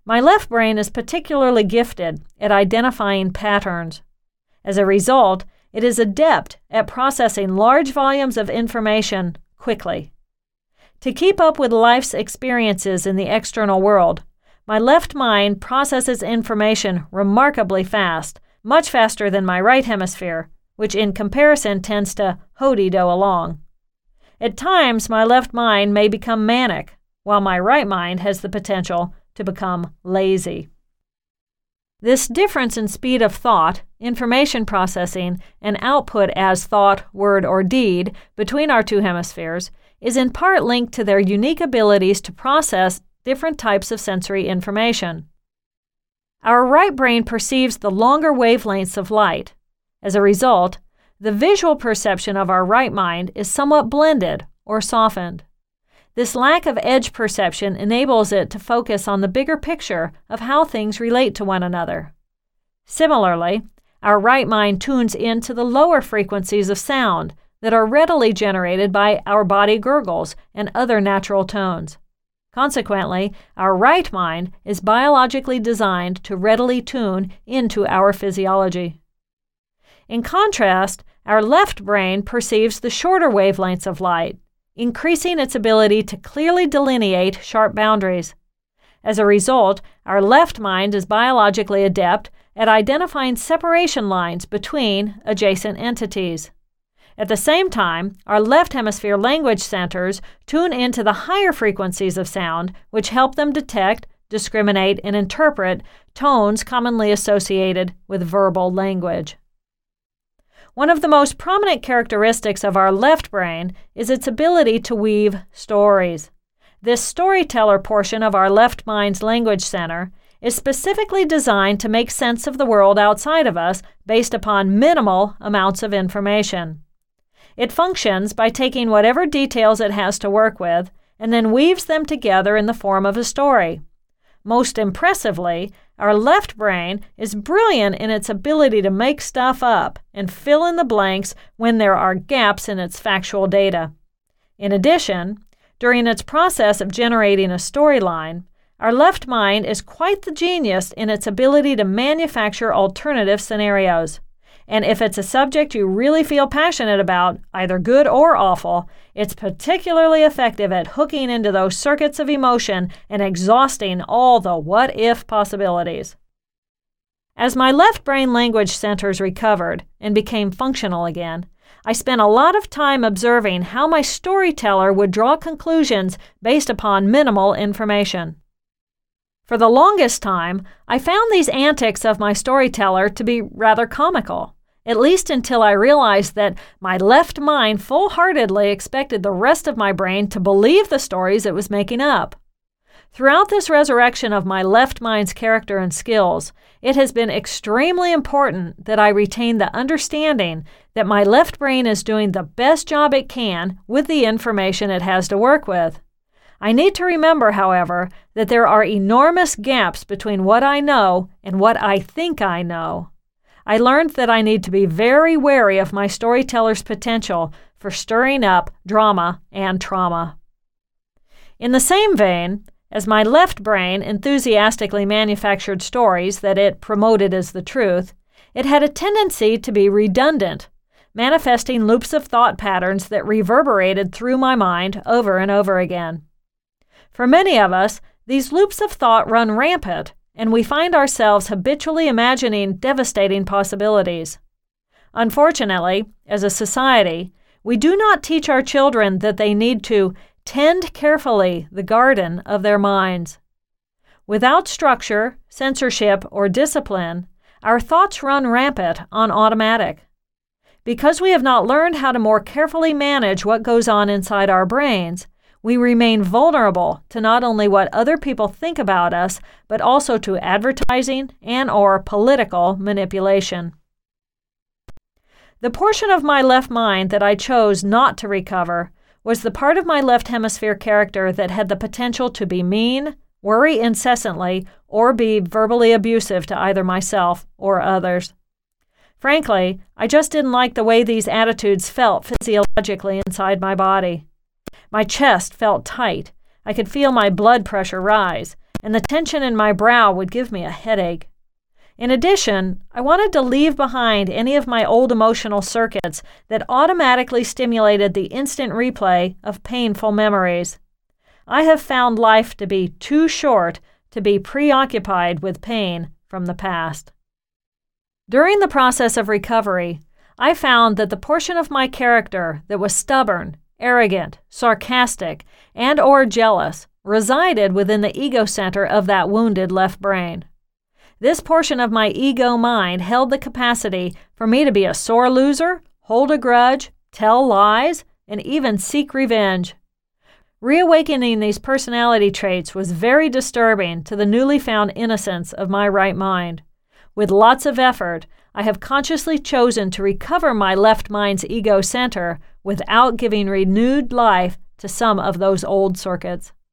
My left brain is particularly gifted at identifying patterns. As a result, it is adept at processing large volumes of information quickly. To keep up with life's experiences in the external world, my left mind processes information remarkably fast, much faster than my right hemisphere, which in comparison tends to ho-de-do along. At times, my left mind may become manic, while my right mind has the potential to become lazy. This difference in speed of thought, information processing, and output as thought, word, or deed between our two hemispheres is in part linked to their unique abilities to process different types of sensory information. Our right brain perceives the longer wavelengths of light. As a result, the visual perception of our right mind is somewhat blended or softened. This lack of edge perception enables it to focus on the bigger picture of how things relate to one another. Similarly, our right mind tunes into the lower frequencies of sound that are readily generated by our body gurgles and other natural tones. Consequently, our right mind is biologically designed to readily tune into our physiology. In contrast, our left brain perceives the shorter wavelengths of light, increasing its ability to clearly delineate sharp boundaries. As a result, our left mind is biologically adept at identifying separation lines between adjacent entities. At the same time, our left hemisphere language centers tune into the higher frequencies of sound, which help them detect, discriminate, and interpret tones commonly associated with verbal language. One of the most prominent characteristics of our left brain is its ability to weave stories. This storyteller portion of our left mind's language center is specifically designed to make sense of the world outside of us based upon minimal amounts of information. It functions by taking whatever details it has to work with and then weaves them together in the form of a story. Most impressively, our left brain is brilliant in its ability to make stuff up and fill in the blanks when there are gaps in its factual data. In addition, during its process of generating a storyline, our left mind is quite the genius in its ability to manufacture alternative scenarios. And if it's a subject you really feel passionate about, either good or awful, it's particularly effective at hooking into those circuits of emotion and exhausting all the what-if possibilities. As my left brain language centers recovered and became functional again, I spent a lot of time observing how my storyteller would draw conclusions based upon minimal information. For the longest time, I found these antics of my storyteller to be rather comical, at least until I realized that my left mind full-heartedly expected the rest of my brain to believe the stories it was making up. Throughout this resurrection of my left mind's character and skills, it has been extremely important that I retain the understanding that my left brain is doing the best job it can with the information it has to work with. I need to remember, however, that there are enormous gaps between what I know and what I think I know. I learned that I need to be very wary of my storyteller's potential for stirring up drama and trauma. In the same vein, as my left brain enthusiastically manufactured stories that it promoted as the truth, it had a tendency to be redundant, manifesting loops of thought patterns that reverberated through my mind over and over again. For many of us, these loops of thought run rampant, and we find ourselves habitually imagining devastating possibilities. Unfortunately, as a society, we do not teach our children that they need to tend carefully the garden of their minds. Without structure, censorship, or discipline, our thoughts run rampant on automatic. Because we have not learned how to more carefully manage what goes on inside our brains, we remain vulnerable to not only what other people think about us, but also to advertising and/or political manipulation. The portion of my left mind that I chose not to recover was the part of my left hemisphere character that had the potential to be mean, worry incessantly, or be verbally abusive to either myself or others. Frankly, I just didn't like the way these attitudes felt physiologically inside my body. My chest felt tight. I could feel my blood pressure rise, and the tension in my brow would give me a headache. In addition, I wanted to leave behind any of my old emotional circuits that automatically stimulated the instant replay of painful memories. I have found life to be too short to be preoccupied with pain from the past. During the process of recovery, I found that the portion of my character that was stubborn, arrogant, sarcastic, and/or jealous resided within the ego center of that wounded left brain. This portion of my ego mind held the capacity for me to be a sore loser, hold a grudge, tell lies, and even seek revenge. Reawakening these personality traits was very disturbing to the newly found innocence of my right mind. With lots of effort, I have consciously chosen to recover my left mind's ego center without giving renewed life to some of those old circuits.